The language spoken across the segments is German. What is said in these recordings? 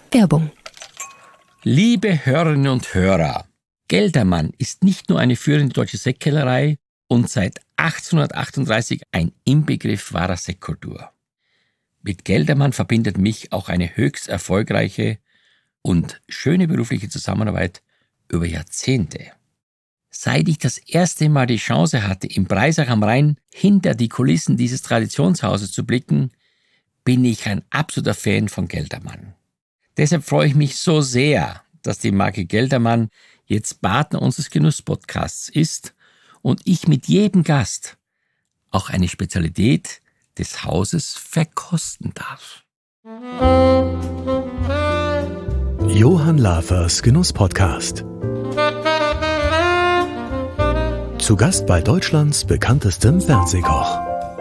Werbung. Liebe Hörerinnen und Hörer, Geldermann ist nicht nur eine führende deutsche Sektkellerei und seit 1838 ein Inbegriff wahrer Sektkultur. Mit Geldermann verbindet mich auch eine höchst erfolgreiche und schöne berufliche Zusammenarbeit über Jahrzehnte. Seit ich das erste Mal die Chance hatte, im Breisach am Rhein hinter die Kulissen dieses Traditionshauses zu blicken, bin ich ein absoluter Fan von Geldermann. Deshalb freue ich mich so sehr, dass die Marke Geldermann jetzt Partner unseres Genuss-Podcasts ist und ich mit jedem Gast auch eine Spezialität des Hauses verkosten darf. Johann Lafers Genuss-Podcast. Zu Gast bei Deutschlands bekanntestem Fernsehkoch.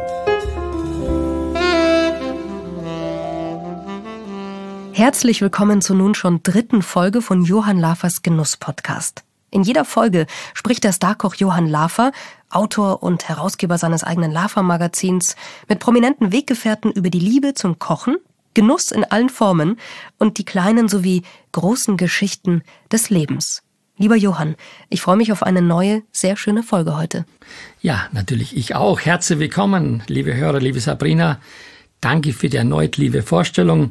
Herzlich willkommen zur nun schon 3. Folge von Johann Lafers Genuss-Podcast. In jeder Folge spricht der Starkoch Johann Lafer, Autor und Herausgeber seines eigenen Lafer-Magazins, mit prominenten Weggefährten über die Liebe zum Kochen, Genuss in allen Formen und die kleinen sowie großen Geschichten des Lebens. Lieber Johann, ich freue mich auf eine neue, sehr schöne Folge heute. Ja, natürlich ich auch. Herzlich willkommen, liebe Hörer, liebe Sabrina. Danke für die erneut liebe Vorstellung.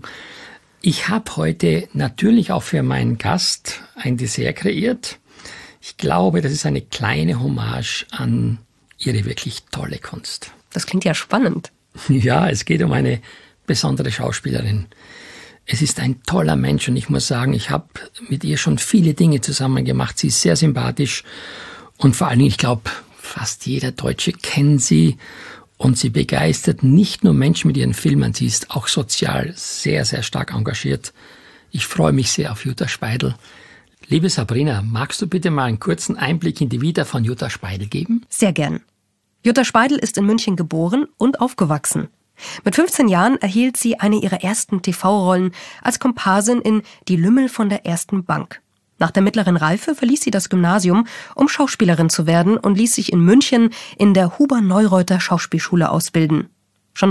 Ich habe heute natürlich auch für meinen Gast ein Dessert kreiert. Ich glaube, das ist eine kleine Hommage an ihre wirklich tolle Kunst. Das klingt ja spannend. Ja, es geht um eine besondere Schauspielerin. Es ist ein toller Mensch und ich muss sagen, ich habe mit ihr schon viele Dinge zusammen gemacht. Sie ist sehr sympathisch und vor allen Dingen, ich glaube, fast jeder Deutsche kennt sie. Und sie begeistert nicht nur Menschen mit ihren Filmen, sie ist auch sozial sehr, sehr stark engagiert. Ich freue mich sehr auf Jutta Speidel. Liebe Sabrina, magst du bitte mal einen kurzen Einblick in die Vita von Jutta Speidel geben? Sehr gern. Jutta Speidel ist in München geboren und aufgewachsen. Mit 15 Jahren erhielt sie eine ihrer ersten TV-Rollen als Komparsin in Die Lümmel von der ersten Bank. Nach der mittleren Reife verließ sie das Gymnasium, um Schauspielerin zu werden und ließ sich in München in der Huber-Neureuter Schauspielschule ausbilden. Schon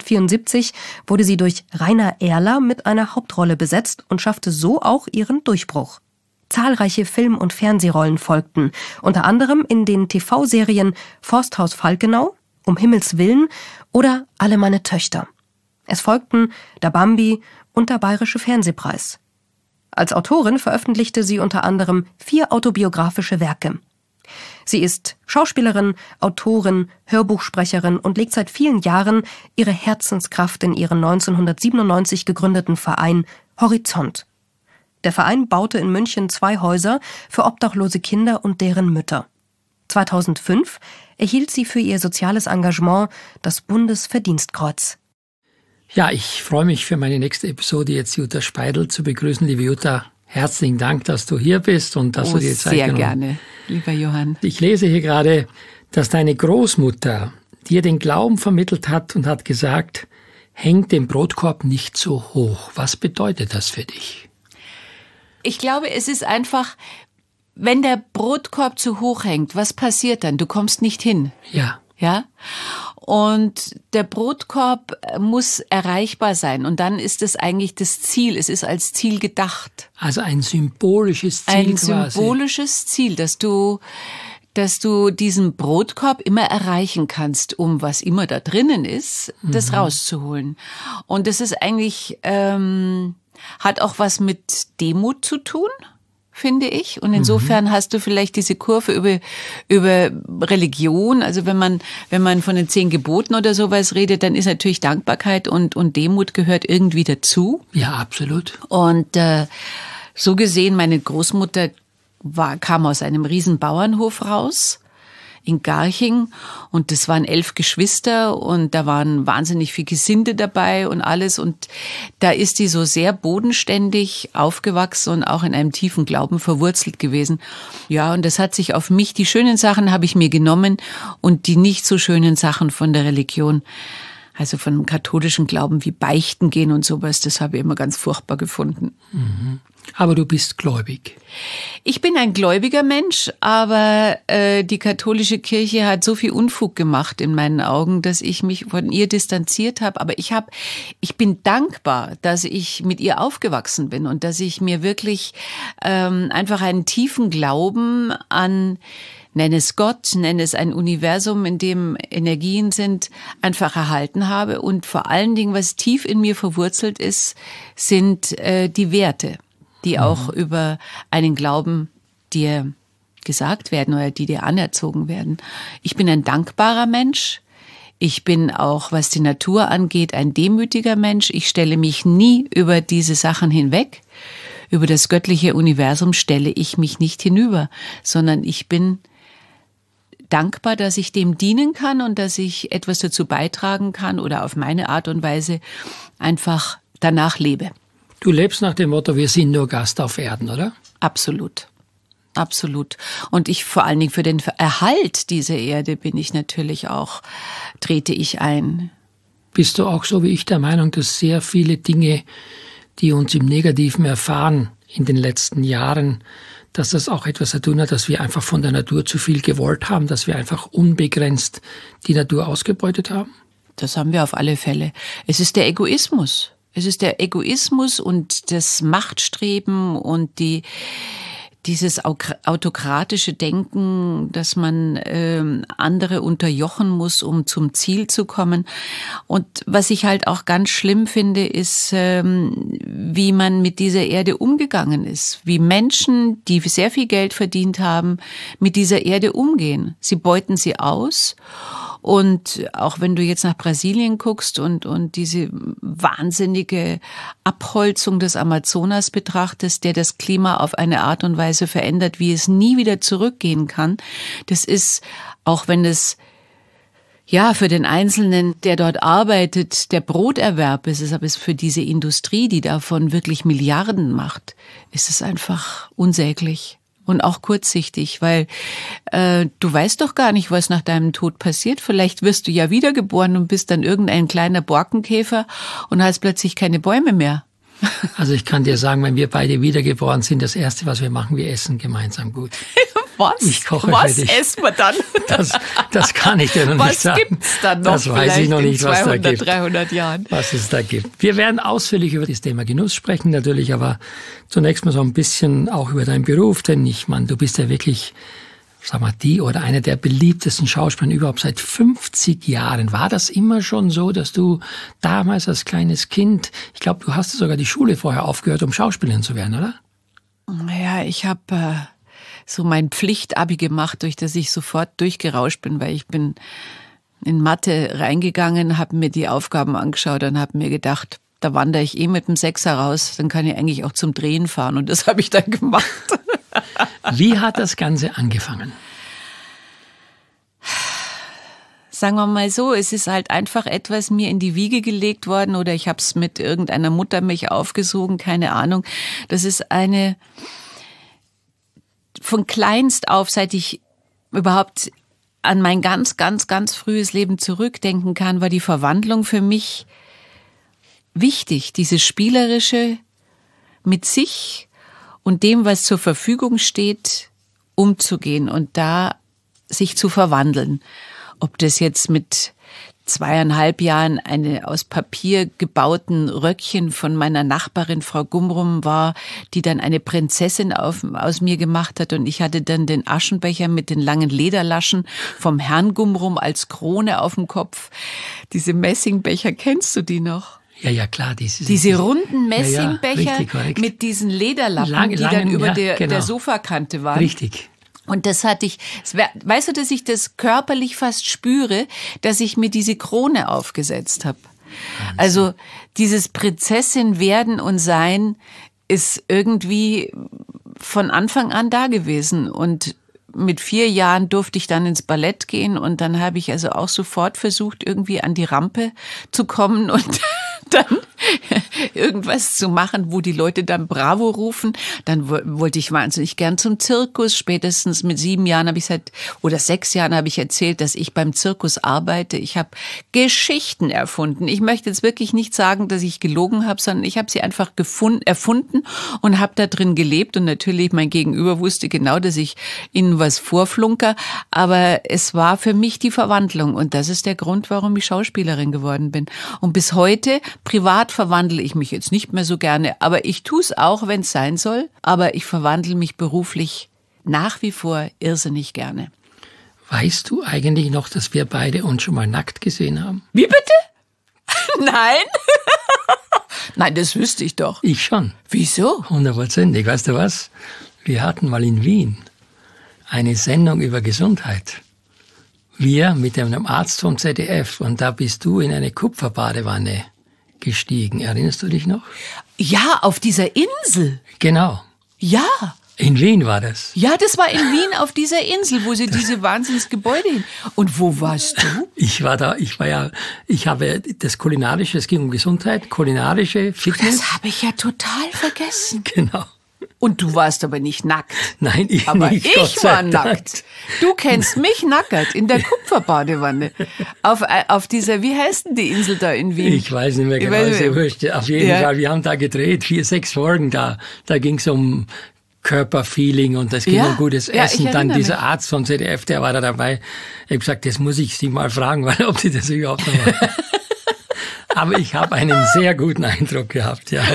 1974 wurde sie durch Rainer Erler mit einer Hauptrolle besetzt und schaffte so auch ihren Durchbruch. Zahlreiche Film- und Fernsehrollen folgten, unter anderem in den TV-Serien Forsthaus Falkenau, Um Himmels Willen oder Alle meine Töchter. Es folgten Der Bambi und der Bayerische Fernsehpreis. Als Autorin veröffentlichte sie unter anderem 4 autobiografische Werke. Sie ist Schauspielerin, Autorin, Hörbuchsprecherin und legt seit vielen Jahren ihre Herzenskraft in ihren 1997 gegründeten Verein Horizont. Der Verein baute in München 2 Häuser für obdachlose Kinder und deren Mütter. 2005 erhielt sie für ihr soziales Engagement das Bundesverdienstkreuz. Ja, ich freue mich für meine nächste Episode jetzt Jutta Speidel zu begrüßen. Liebe Jutta, herzlichen Dank, dass du hier bist und dass du dir Zeit genommen hast. Sehr gerne, lieber Johann. Ich lese hier gerade, dass deine Großmutter dir den Glauben vermittelt hat und hat gesagt, häng den Brotkorb nicht so hoch. Was bedeutet das für dich? Ich glaube, es ist einfach, wenn der Brotkorb zu hoch hängt, was passiert dann? Du kommst nicht hin. Ja. Ja? Und der Brotkorb muss erreichbar sein. Und dann ist es eigentlich das Ziel. Es ist als Ziel gedacht. Also ein symbolisches Ziel quasi. Ein symbolisches Ziel, dass du diesen Brotkorb immer erreichen kannst, um was immer da drinnen ist, das rauszuholen. Und das ist eigentlich, hat auch was mit Demut zu tun, finde ich. Und insofern hast du vielleicht diese Kurve über Religion. Also wenn man von den 10 Geboten oder sowas redet, dann ist natürlich Dankbarkeit und Demut gehört irgendwie dazu. Ja, absolut. Und so gesehen, meine Großmutter kam aus einem riesen Bauernhof raus in Garching und das waren 11 Geschwister und da waren wahnsinnig viel Gesinde dabei und alles und da ist die so sehr bodenständig aufgewachsen und auch in einem tiefen Glauben verwurzelt gewesen. Ja, und das hat sich auf mich, die schönen Sachen habe ich mir genommen und die nicht so schönen Sachen von der Religion, also von dem katholischen Glauben wie Beichten gehen und sowas, das habe ich immer ganz furchtbar gefunden. Aber du bist gläubig. Ich bin ein gläubiger Mensch, aber die katholische Kirche hat so viel Unfug gemacht in meinen Augen, dass ich mich von ihr distanziert habe. Aber ich bin dankbar, dass ich mit ihr aufgewachsen bin und dass ich mir wirklich einfach einen tiefen Glauben an, nenne es Gott, nenne es ein Universum, in dem Energien sind, einfach erhalten habe. Und vor allen Dingen, was tief in mir verwurzelt ist, sind die Werte, die auch über einen Glauben dir gesagt werden oder die dir anerzogen werden. Ich bin ein dankbarer Mensch. Ich bin auch, was die Natur angeht, ein demütiger Mensch. Ich stelle mich nie über diese Sachen hinweg. Über das göttliche Universum stelle ich mich nicht hinüber, sondern ich bin dankbar, dass ich dem dienen kann und dass ich etwas dazu beitragen kann oder auf meine Art und Weise einfach danach lebe. Du lebst nach dem Motto, wir sind nur Gast auf Erden, oder? Absolut. Absolut. Und ich vor allen Dingen für den Erhalt dieser Erde trete ich ein. Bist du auch so wie ich der Meinung, dass sehr viele Dinge, die uns im Negativen erfahren in den letzten Jahren, dass das auch etwas zu tun hat, dass wir einfach von der Natur zu viel gewollt haben, dass wir einfach unbegrenzt die Natur ausgebeutet haben? Das haben wir auf alle Fälle. Es ist der Egoismus. Es ist der Egoismus und das Machtstreben und dieses autokratische Denken, dass man andere unterjochen muss, um zum Ziel zu kommen. Und was ich halt auch ganz schlimm finde, ist, wie man mit dieser Erde umgegangen ist. Wie Menschen, die sehr viel Geld verdient haben, mit dieser Erde umgehen. Sie beuten sie aus. Und auch wenn du jetzt nach Brasilien guckst und diese wahnsinnige Abholzung des Amazonas betrachtest, der das Klima auf eine Art und Weise verändert, wie es nie wieder zurückgehen kann, das ist, auch wenn es ja für den Einzelnen, der dort arbeitet, der Broterwerb ist, aber es für diese Industrie, die davon wirklich Milliarden macht, ist es einfach unsäglich. Und auch kurzsichtig, weil du weißt doch gar nicht, was nach deinem Tod passiert. Vielleicht wirst du ja wiedergeboren und bist dann irgendein kleiner Borkenkäfer und hast plötzlich keine Bäume mehr. Also ich kann dir sagen, wenn wir beide wiedergeboren sind, das Erste, was wir machen, wir essen gemeinsam gut. Was? Ich koche was für dich. Essen wir dann? Das kann ich dir noch nicht sagen. Was gibt's dann noch? Das weiß ich noch nicht, was 200, da gibt. 300 Jahren. Was es da gibt. Wir werden ausführlich über das Thema Genuss sprechen natürlich, aber zunächst mal so ein bisschen auch über deinen Beruf, denn ich meine, du bist ja wirklich, sag mal, die oder einer der beliebtesten Schauspieler überhaupt seit 50 Jahren. War das immer schon so, dass du damals als kleines Kind, ich glaube, du hast sogar die Schule vorher aufgehört, um Schauspielerin zu werden, oder? Ja, ich habe so mein Pflichtabi gemacht, durch das ich sofort durchgerauscht bin, weil ich bin in Mathe reingegangen, habe mir die Aufgaben angeschaut und habe mir gedacht, da wandere ich mit dem Sechser raus, dann kann ich eigentlich auch zum Drehen fahren und das habe ich dann gemacht. Wie hat das Ganze angefangen? Sagen wir mal so, es ist halt einfach etwas mir in die Wiege gelegt worden oder ich habe es mit irgendeiner Muttermilch aufgesogen, keine Ahnung. Das ist von kleinst auf, seit ich überhaupt an mein ganz, ganz, ganz frühes Leben zurückdenken kann, war die Verwandlung für mich wichtig. Dieses Spielerische mit sich und dem, was zur Verfügung steht, umzugehen und da sich zu verwandeln. Ob das jetzt mit 2,5 Jahren eine aus Papier gebauten Röckchen von meiner Nachbarin Frau Gumrum war, die dann eine Prinzessin aus mir gemacht hat und ich hatte dann den Aschenbecher mit den langen Lederlaschen vom Herrn Gumrum als Krone auf dem Kopf. Diese Messingbecher, kennst du die noch? Ja, klar. Diese runden Messingbecher mit diesen Lederlappen, die dann über der Sofakante waren. Richtig. Und das hatte ich, weißt du, dass ich das körperlich fast spüre, dass ich mir diese Krone aufgesetzt habe. Also dieses Prinzessin werden und sein ist irgendwie von Anfang an da gewesen. Und mit 4 Jahren durfte ich dann ins Ballett gehen und dann habe ich also auch sofort versucht, irgendwie an die Rampe zu kommen und dann irgendwas zu machen, wo die Leute dann Bravo rufen. Dann wollte ich wahnsinnig gern zum Zirkus. Spätestens mit 7 Jahren habe ich 6 Jahren habe ich erzählt, dass ich beim Zirkus arbeite. Ich habe Geschichten erfunden. Ich möchte jetzt wirklich nicht sagen, dass ich gelogen habe, sondern ich habe sie einfach erfunden und habe da drin gelebt. Und natürlich, mein Gegenüber wusste genau, dass ich ihnen was vorflunker. Aber es war für mich die Verwandlung. Und das ist der Grund, warum ich Schauspielerin geworden bin. Und bis heute, privat verwandle ich mich jetzt nicht mehr so gerne, aber ich tue es auch, wenn es sein soll. Aber ich verwandle mich beruflich nach wie vor irrsinnig gerne. Weißt du eigentlich noch, dass wir beide uns schon mal nackt gesehen haben? Wie bitte? Nein? Nein, das wüsste ich doch. Ich schon. Wieso? 100%. Weißt du was? Wir hatten mal in Wien eine Sendung über Gesundheit. Wir mit einem Arzt vom ZDF und da bist du in eine Kupferbadewanne gestiegen. Erinnerst du dich noch? Ja, auf dieser Insel. Genau. Ja. In Wien war das. Ja, das war in Wien auf dieser Insel, wo sie diese Wahnsinnsgebäude hin. Und wo warst du? Ich habe das Kulinarische, es ging um Gesundheit, kulinarische Fitness. Das habe ich ja total vergessen. Genau. Und du warst aber nicht nackt. Nein, ich aber nicht. Ich war nackt. Du kennst mich nackert in der Kupferbadewanne. Auf dieser, wie heißt denn die Insel da in Wien? Ich weiß nicht mehr genau, ist ja wurscht. Auf jeden Fall, wir haben da gedreht, 6 Folgen da. Da ging es um Körperfeeling und es ging um gutes Essen. Dann dieser Arzt vom ZDF, der war da dabei. Ich habe gesagt, das muss ich Sie mal fragen, ob Sie das überhaupt noch machen. Aber ich habe einen sehr guten Eindruck gehabt, ja.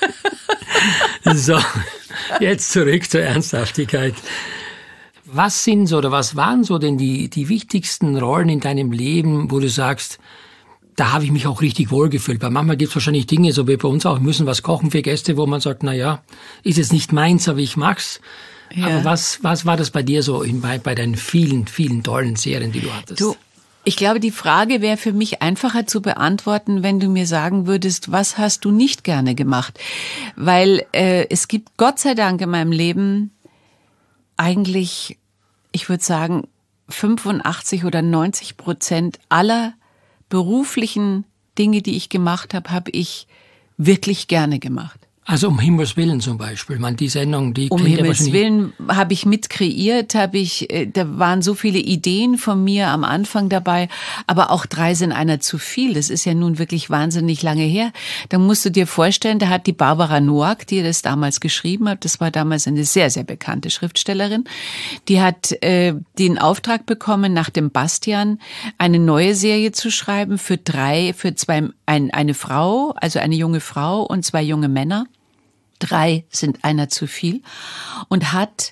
So, jetzt zurück zur Ernsthaftigkeit. Was waren so denn die wichtigsten Rollen in deinem Leben, wo du sagst, da habe ich mich auch richtig wohlgefühlt? Weil manchmal gibt es wahrscheinlich Dinge, so wie bei uns auch, wir müssen was kochen für Gäste, wo man sagt, na ja, ist jetzt nicht meins, aber ich mag's. Ja. Aber was war das bei dir so bei deinen vielen, vielen tollen Serien, die du hattest? Ich glaube, die Frage wäre für mich einfacher zu beantworten, wenn du mir sagen würdest, was hast du nicht gerne gemacht? Weil es gibt Gott sei Dank in meinem Leben eigentlich, ich würde sagen, 85 oder 90% aller beruflichen Dinge, die ich gemacht habe, habe ich wirklich gerne gemacht. Also um Himmels Willen zum Beispiel, die Sendung, die um Himmels Willen habe ich mit kreiert, da waren so viele Ideen von mir am Anfang dabei, aber auch 3 sind einer zu viel. Das ist ja nun wirklich wahnsinnig lange her. Da musst du dir vorstellen, da hat die Barbara Noack, die das damals geschrieben hat, das war damals eine sehr, sehr bekannte Schriftstellerin, die hat den Auftrag bekommen, nach dem Bastian eine neue Serie zu schreiben eine Frau, also eine junge Frau und 2 junge Männer. 3 sind einer zu viel und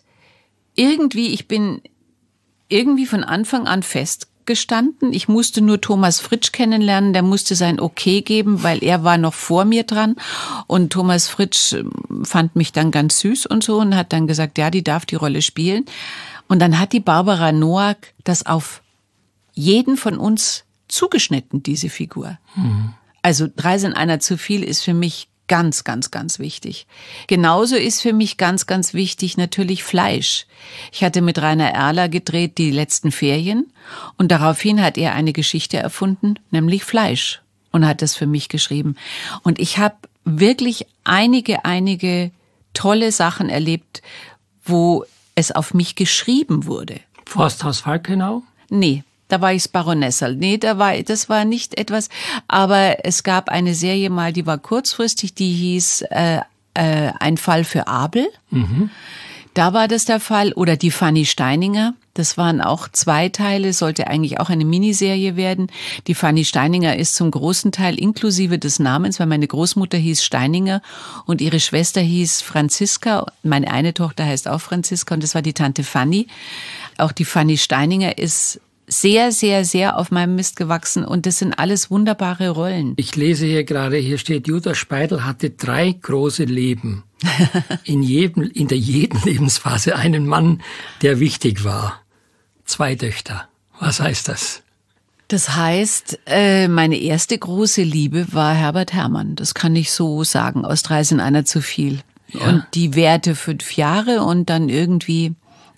ich bin irgendwie von Anfang an festgestanden. Ich musste nur Thomas Fritsch kennenlernen, der musste sein Okay geben, weil er war noch vor mir dran und Thomas Fritsch fand mich dann ganz süß und so und hat dann gesagt, ja, die darf die Rolle spielen. Und dann hat die Barbara Noack das auf jeden von uns zugeschnitten, diese Figur. Mhm. Also 3 sind einer zu viel ist für mich ganz, ganz, ganz wichtig. Genauso ist für mich ganz, ganz wichtig natürlich Fleisch. Ich hatte mit Rainer Erler gedreht die letzten Ferien und daraufhin hat er eine Geschichte erfunden, nämlich Fleisch und hat das für mich geschrieben. Und ich habe wirklich einige tolle Sachen erlebt, wo es auf mich geschrieben wurde. Forsthaus Falkenau? Nee. Da war ich Baronessel. Nee, das war nicht etwas, aber es gab eine Serie mal, die war kurzfristig, die hieß Ein Fall für Abel. Mhm. Da war das der Fall. Oder die Fanny Steininger. Das waren auch 2 Teile, sollte eigentlich auch eine Miniserie werden. Die Fanny Steininger ist zum großen Teil inklusive des Namens, weil meine Großmutter hieß Steininger und ihre Schwester hieß Franziska. Meine eine Tochter heißt auch Franziska und das war die Tante Fanny. Auch die Fanny Steininger ist sehr, sehr, sehr auf meinem Mist gewachsen und das sind alles wunderbare Rollen. Ich lese hier steht, Jutta Speidel hatte 3 große Leben. In der jeden Lebensphase einen Mann, der wichtig war. 2 Töchter. Was heißt das? Das heißt, meine erste große Liebe war Herbert Herrmann. Das kann ich so sagen. Aus 3 sind einer zu viel. Ja. Und die währte 5 Jahre und dann irgendwie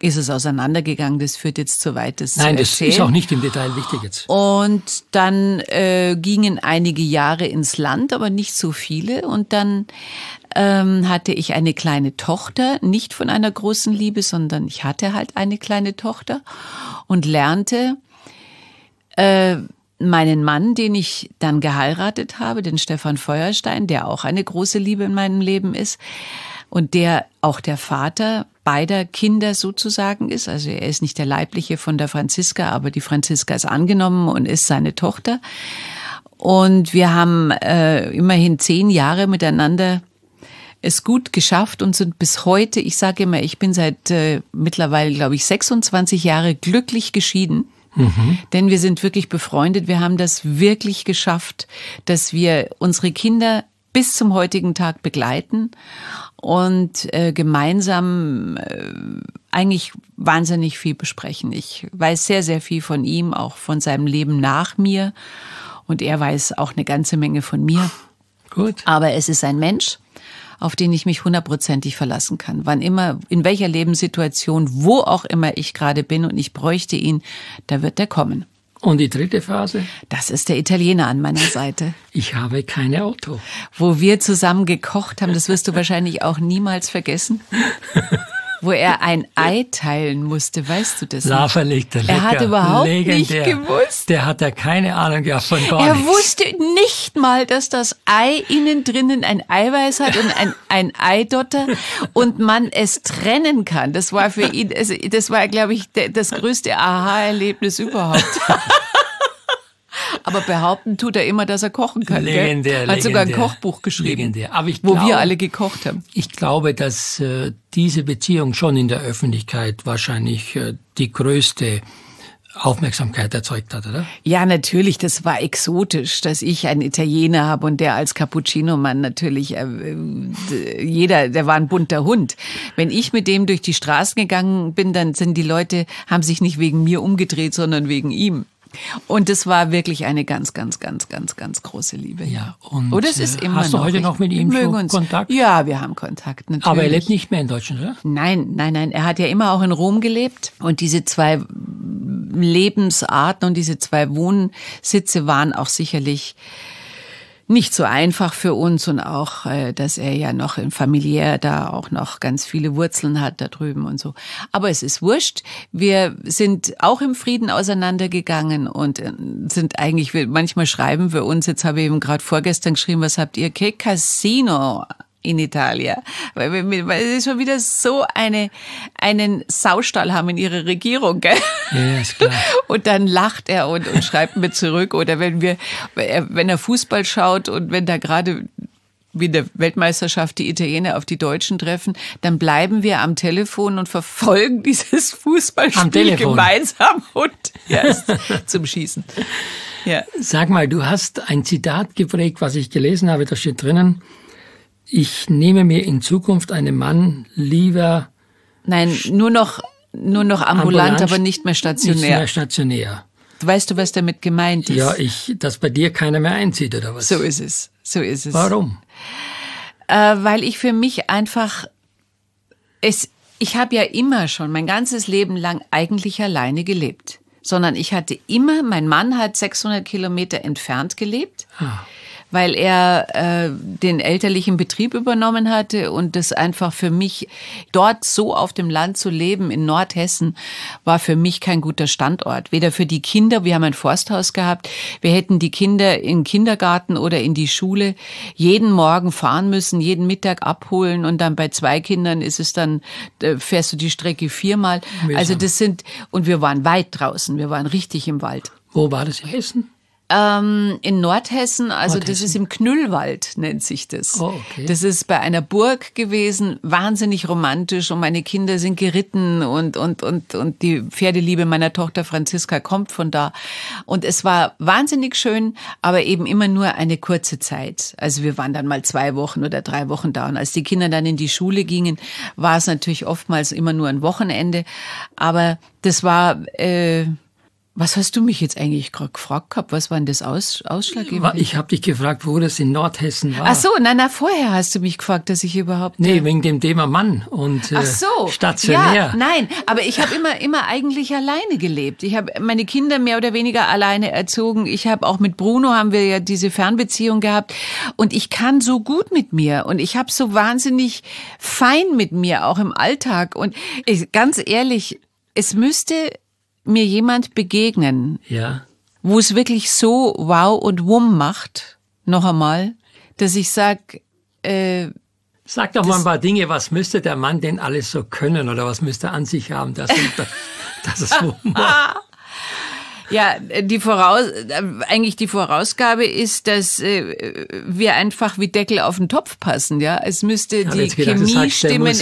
ist es auseinandergegangen. Das führt jetzt zu weit, das Nein, zu das erzählen. ist auch nicht im Detail wichtig jetzt. Und dann gingen einige Jahre ins Land, aber nicht so viele. Und dann hatte ich eine kleine Tochter, nicht von einer großen Liebe, sondern ich hatte halt eine kleine Tochter und lernte meinen Mann, den ich dann geheiratet habe, den Stefan Feuerstein, der auch eine große Liebe in meinem Leben ist und der auch der Vater beider Kinder sozusagen ist. Also er ist nicht der Leibliche von der Franziska, aber die Franziska ist angenommen und ist seine Tochter. Und wir haben immerhin 10 Jahre miteinander es gut geschafft und sind bis heute, ich sage immer, ich bin seit mittlerweile, glaube ich, 26 Jahre glücklich geschieden. Denn wir sind wirklich befreundet. Wir haben das wirklich geschafft, dass wir unsere Kinder bis zum heutigen Tag begleiten und gemeinsam eigentlich wahnsinnig viel besprechen. Ich weiß sehr, sehr viel von ihm, auch von seinem Leben nach mir. Und er weiß auch eine ganze Menge von mir. Gut. Aber es ist ein Mensch, auf den ich mich 100%ig verlassen kann. Wann immer, in welcher Lebenssituation, wo auch immer ich gerade bin und ich bräuchte ihn, da wird er kommen. Und die dritte Phase? Das ist der Italiener an meiner Seite. Ich habe kein Auto. Wo wir zusammen gekocht haben, das wirst du wahrscheinlich auch niemals vergessen. Wo er ein Ei teilen musste, weißt du das? Lava-Legte, lecker. Er hat überhaupt legendär. Nicht gewusst. Der hat ja keine Ahnung gehabt von gar Er nichts. wusste nicht mal, dass das Ei innen drinnen ein Eiweiß hat und ein Eidotter und man es trennen kann. Das war für ihn, das war, glaube ich, das größte Aha-Erlebnis überhaupt. Aber behaupten tut er immer, dass er kochen kann. Legendär, Hat sogar ein legendär. Kochbuch geschrieben, Legendär. Aber wo wir alle gekocht haben. Ich glaube, dass diese Beziehung schon in der Öffentlichkeit wahrscheinlich die größte Aufmerksamkeit erzeugt hat, oder? Ja, natürlich, das war exotisch, dass ich einen Italiener habe und der als Cappuccino-Mann natürlich, der war ein bunter Hund. Wenn ich mit dem durch die Straßen gegangen bin, dann sind die Leute, haben sich nicht wegen mir umgedreht, sondern wegen ihm. Und das war wirklich eine ganz, ganz, ganz, ganz, ganz große Liebe. Ja, und oder es ist immer hast du noch. heute noch mit ihm schon Kontakt? Ja, wir haben Kontakt, natürlich. Aber er lebt nicht mehr in Deutschland, oder? Nein. Er hat ja immer auch in Rom gelebt. Und diese 2 Lebensarten und diese 2 Wohnsitze waren auch sicherlich nicht so einfach für uns und auch, dass er ja noch familiär da auch noch ganz viele Wurzeln hat da drüben und so. Aber es ist wurscht. Wir sind auch im Frieden auseinandergegangen und sind eigentlich, manchmal schreiben wir uns, jetzt habe ich eben gerade vorgestern geschrieben, was habt ihr? Che Casino in Italien. Weil sie schon wieder so einen Saustall haben in ihrer Regierung, gell? Ja, ist klar. Und dann lacht er und schreibt mir zurück. Oder wenn er Fußball schaut und wenn da gerade wie in der Weltmeisterschaft die Italiener auf die Deutschen treffen, dann bleiben wir am Telefon und verfolgen dieses Fußballspiel gemeinsam und erst zum Schießen. Ja. Sag mal, du hast ein Zitat geprägt, was ich gelesen habe, da steht drinnen: Ich nehme mir in Zukunft einen Mann lieber. Nein, nur noch ambulant, aber nicht mehr stationär. Nicht mehr stationär. Weißt du, was damit gemeint ist? Ja, dass bei dir keiner mehr einzieht, oder was? So ist es. Warum? Weil ich für mich einfach, ich habe ja immer schon mein ganzes Leben lang eigentlich alleine gelebt. Sondern ich hatte immer, mein Mann hat 600 Kilometer entfernt gelebt. Weil er den elterlichen Betrieb übernommen hatte und das einfach für mich, dort so auf dem Land zu leben, in Nordhessen, war für mich kein guter Standort. Weder für die Kinder, wir haben ein Forsthaus gehabt, wir hätten die Kinder im Kindergarten oder in die Schule jeden Morgen fahren müssen, jeden Mittag abholen und dann bei 2 Kindern ist es dann, fährst du die Strecke 4-mal. Also und wir waren weit draußen, wir waren richtig im Wald. Wo war das in Hessen? In Nordhessen, also das ist im Knüllwald, nennt sich das. Oh, okay. Das ist bei einer Burg gewesen, wahnsinnig romantisch und meine Kinder sind geritten und die Pferdeliebe meiner Tochter Franziska kommt von da. Und es war wahnsinnig schön, aber eben immer nur eine kurze Zeit. Also wir waren dann mal 2 Wochen oder 3 Wochen da und als die Kinder dann in die Schule gingen, war es natürlich oftmals immer nur ein Wochenende. Aber das war Was hast du mich jetzt eigentlich gerade gefragt gehabt? Was war denn das Ausschlaggebende? Ich habe dich gefragt, wo das in Nordhessen war. Ach so, vorher hast du mich gefragt, dass ich überhaupt... Nee, wegen dem Thema Mann und stationär. Ja, nein, aber ich habe immer eigentlich alleine gelebt. Ich habe meine Kinder mehr oder weniger alleine erzogen. Ich habe auch mit Bruno haben wir ja diese Fernbeziehung gehabt und ich kann so gut mit mir und ich habe so wahnsinnig fein mit mir, auch im Alltag. Und ganz ehrlich, es müsste mir jemand begegnen, wo es wirklich so wow und wumm macht, noch einmal, dass ich sag, sag doch mal ein paar Dinge, was müsste der Mann denn alles so können oder was müsste er an sich haben, dass es wumm macht? Ja, die Vorausgabe ist, dass wir einfach wie Deckel auf den Topf passen, ja. Es müsste die Chemie stimmen,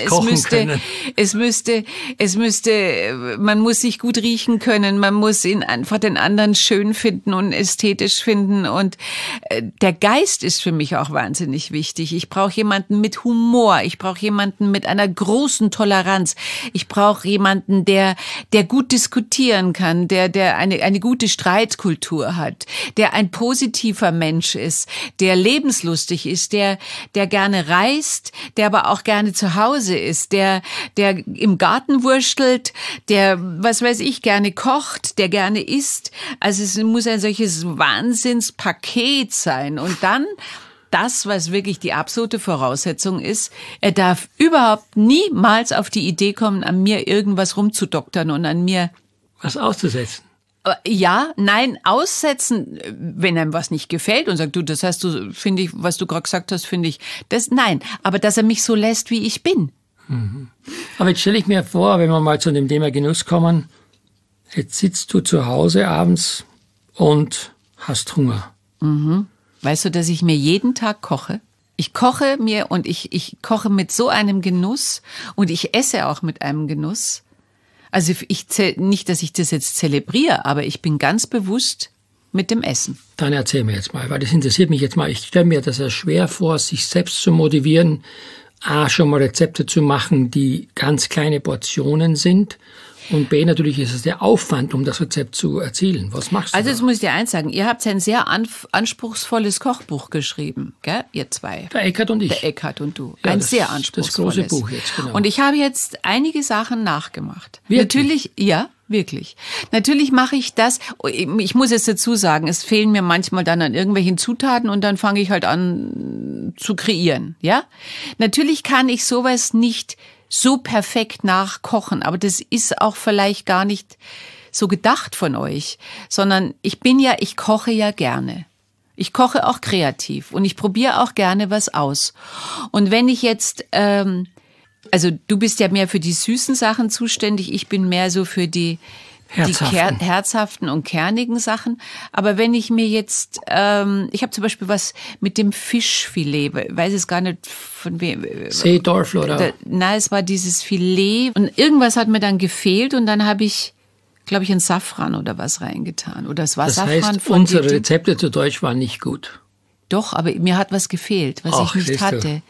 man muss sich gut riechen können, man muss ihn einfach den anderen schön finden und ästhetisch finden und der Geist ist für mich auch wahnsinnig wichtig. Ich brauche jemanden mit Humor, ich brauche jemanden mit einer großen Toleranz, ich brauche jemanden, der gut diskutieren kann, der eine gute Streitkultur hat, der ein positiver Mensch ist, der lebenslustig ist, der gerne reist, der aber auch gerne zu Hause ist, der im Garten wurschtelt, der, was weiß ich, gerne kocht, der gerne isst. Also es muss ein solches Wahnsinnspaket sein. Und dann das, was wirklich die absolute Voraussetzung ist, er darf überhaupt niemals auf die Idee kommen, an mir irgendwas rumzudoktern und an mir was auszusetzen. Ja, nein, aussetzen, wenn einem was nicht gefällt und sagt, du, das hast du, finde ich, was du gerade gesagt hast, finde ich, das, nein, aber dass er mich so lässt, wie ich bin. Mhm. Aber jetzt stelle ich mir vor, wenn wir mal zu dem Thema Genuss kommen, jetzt sitzt du zu Hause abends und hast Hunger. Mhm. Weißt du, dass ich mir jeden Tag koche? Ich koche mir und ich koche mit so einem Genuss und ich esse auch mit einem Genuss. Also nicht, dass ich das jetzt zelebriere, aber ich bin ganz bewusst mit dem Essen. Dann erzähl mir jetzt mal, weil das interessiert mich jetzt mal. Ich stelle mir das ja schwer vor, sich selbst zu motivieren, schon mal Rezepte zu machen, die ganz kleine Portionen sind. Und B, natürlich ist es der Aufwand, um das Rezept zu erzielen. Was machst du Also da? jetzt muss ich dir eins sagen, ihr habt ein sehr anspruchsvolles Kochbuch geschrieben, gell? Ihr zwei. Der Eckhardt und ich. Der Eckhardt und du. Ja, ein sehr anspruchsvolles. Das große Buch jetzt, genau. Und ich habe jetzt einige Sachen nachgemacht. Wirklich? Natürlich, ja, wirklich. Natürlich mache ich das, ich muss jetzt dazu sagen, es fehlen mir manchmal dann an irgendwelchen Zutaten und dann fange ich halt an zu kreieren, ja? Natürlich kann ich sowas nicht so perfekt nachkochen, aber das ist auch vielleicht gar nicht so gedacht von euch, sondern ich koche ja gerne. Ich koche auch kreativ und ich probiere auch gerne was aus. Und wenn ich jetzt, also du bist ja mehr für die süßen Sachen zuständig, ich bin mehr so für die herzhaften und kernigen Sachen. Aber wenn ich mir jetzt, ich habe zum Beispiel was mit dem Fischfilet, weiß es gar nicht von wem. Seedorf oder? Nein, es war dieses Filet und irgendwas hat mir dann gefehlt und dann habe ich, glaube ich, ein Safran oder was reingetan. Oder es war Safran. Das heißt, unsere Rezepte zu Deutsch waren nicht gut. Doch, aber mir hat was gefehlt, was ich nicht hatte.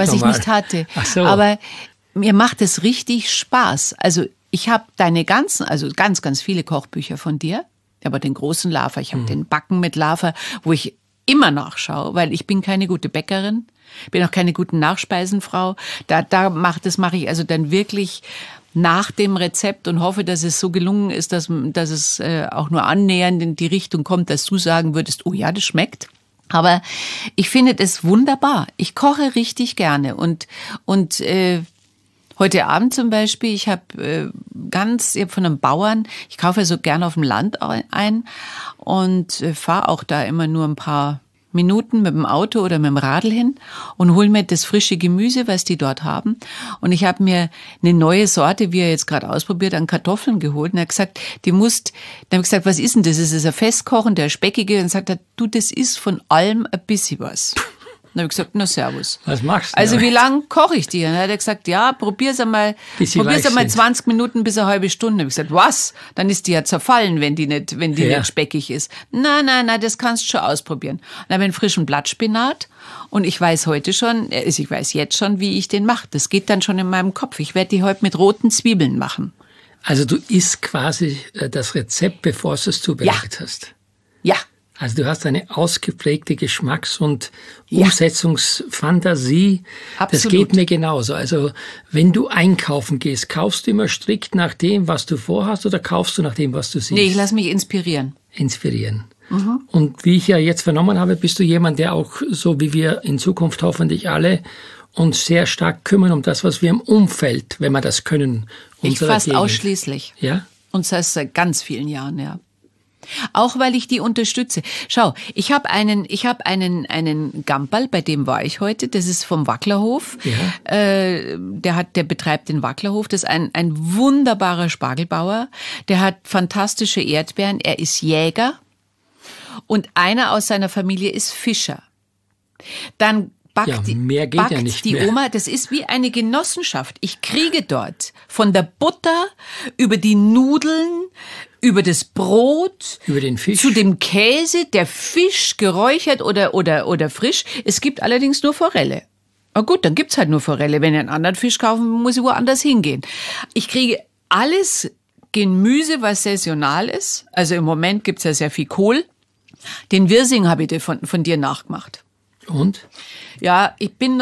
Ach so. Aber mir macht es richtig Spaß. Also ich habe deine ganz viele Kochbücher von dir. Aber den großen Lava, ich habe den Backen mit Lava, wo ich immer nachschaue, weil ich bin keine gute Bäckerin, bin auch keine gute Nachspeisenfrau. Das mache ich also dann wirklich nach dem Rezept und hoffe, dass es so gelungen ist, dass es auch nur annähernd in die Richtung kommt, dass du sagen würdest, oh ja, das schmeckt. Aber ich finde das wunderbar. Ich koche richtig gerne und heute Abend zum Beispiel, ich habe von einem Bauern, ich kaufe ja so gerne auf dem Land ein und fahre auch da immer nur ein paar Minuten mit dem Auto oder mit dem Radl hin und hole mir das frische Gemüse, was die dort haben. Und ich habe mir eine neue Sorte, wie er jetzt gerade ausprobiert, an Kartoffeln geholt. Und er hat gesagt, dann habe ich gesagt, was ist denn das? Ist es ein Festkochen, der speckige? Und sagt er, du, das ist von allem ein bisschen was. Dann habe ich gesagt, na servus. Was machst du? Also wie lang koche ich dir? Dann hat er gesagt, ja, probier's einmal 20 Minuten bis eine halbe Stunde. Dann habe ich gesagt, was? Dann ist die ja zerfallen, wenn die nicht speckig ist. Nein, das kannst du schon ausprobieren. Dann habe ich einen frischen Blattspinat und ich weiß jetzt schon, wie ich den mache. Das geht dann schon in meinem Kopf. Ich werde die heute mit roten Zwiebeln machen. Also du isst quasi das Rezept, bevor du es zubereitet hast. Ja. Also du hast eine ausgeprägte Geschmacks- und Umsetzungsfantasie. Absolut. Das geht mir genauso. Also wenn du einkaufen gehst, kaufst du immer strikt nach dem, was du vorhast, oder kaufst du nach dem, was du siehst? Nee, ich lasse mich inspirieren. Und wie ich ja jetzt vernommen habe, bist du jemand, der auch, so wie wir in Zukunft hoffentlich alle, uns sehr stark kümmern um das, was wir im Umfeld, wenn wir das können, Ich unserer fast Gegend. ausschließlich. Ja? Und das seit ganz vielen Jahren, ja. Auch weil ich die unterstütze. Schau, ich habe einen Gamperl, bei dem war ich heute. Das ist vom Wacklerhof. Ja. Der betreibt den Wacklerhof. Das ist ein wunderbarer Spargelbauer. Der hat fantastische Erdbeeren. Er ist Jäger. Und einer aus seiner Familie ist Fischer. Dann backt mehr geht ja nicht die mehr. Oma, das ist wie eine Genossenschaft. Ich kriege dort von der Butter über die Nudeln, über das Brot, Über den Fisch. zu dem Käse, der Fisch geräuchert oder frisch. Es gibt allerdings nur Forelle. Na gut, dann gibt's halt nur Forelle. Wenn ich einen anderen Fisch kaufen, muss ich woanders hingehen. Ich kriege alles Gemüse, was saisonal ist. Also im Moment gibt's ja sehr viel Kohl. Den Wirsing habe ich dir von dir nachgemacht. Und? Ja,